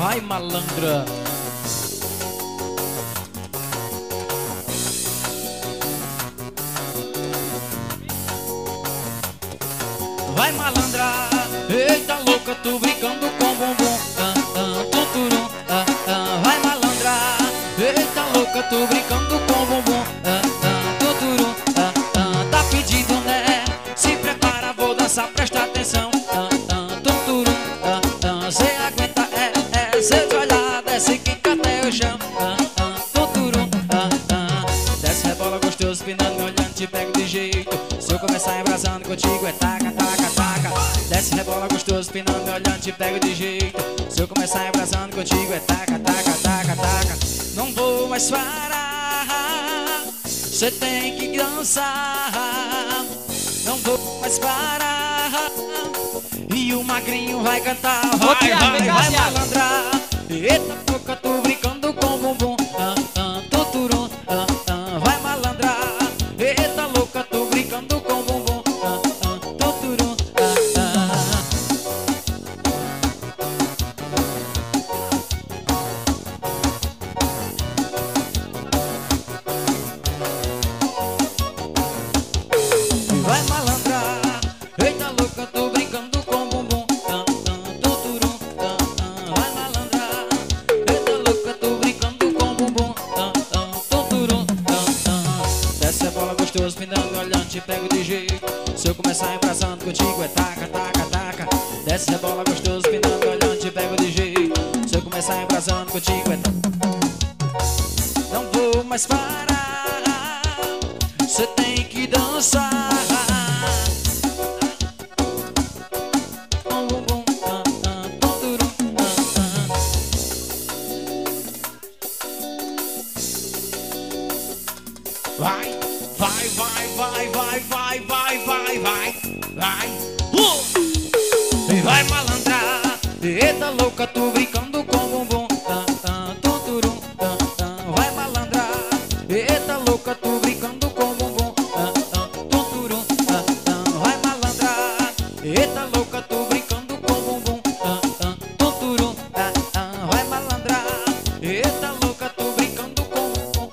Vai, malandra. Vai, malandra. Eita louca, tu brincando com bumbum. Tuturum. Vai, malandra. Eita louca, tu brincando com bumbum. Tuturum. Tá pedindo, né? Se prepara, vou dançar, presta atenção. Tuturum. Cê aguenta, cê vai lá, desce, quica até o chão. Tuturum. Desce, rebola gostoso, pinando, me olhando, te pego de jeito. Se eu começar embrasando contigo é taca, taca, taca. Desce, rebola gostoso, pinando, me olhando, te pego de jeito. Se eu começar embrasando contigo é taca, taca, taca, taca. Não vou mais parar, cê tem que dançar. Não vou mais parar, e o magrinho vai cantar. Vai, vai, malandra. Eita boca, tô brincando com bumbum. Tuturum. Vai, malandra. Eita louca, tô brincando com bumbum. Tuturum. Vai, malandra. Eita louca, tô brincando com bumbum. Tuturum. Vai, malandra. Eita louca, tô brincando com bumbum. Tuturum. Desce a bola gostoso, pindando, olhando, te pego de jeito. Se eu começar embrasando contigo é taca, taca, taca. Desce a bola gostoso, pindando, olhando, te pego de jeito. Se eu começar embrasando contigo é taca. Não vou mais parar, cê tem que dançar. Vai, vai, vai, vai, vai, vai, vai, vai, vai, vai. E vai, malandra. Eita louca, tu brincando com bumbum. Tuturum. Vai, malandra. Eita louca, tu brincando com bumbum. Tuturum. Vai, malandra. Eita louca, tu brincando com bumbum. Tuturum. Vai, malandra. Eita louca, tu brincando com bumbum.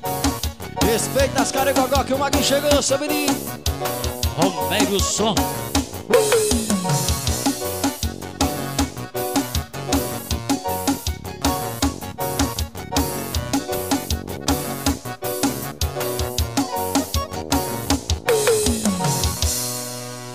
Respeita as caras, Gogó, que o Maguinho chegou, seu menino. Romero Som.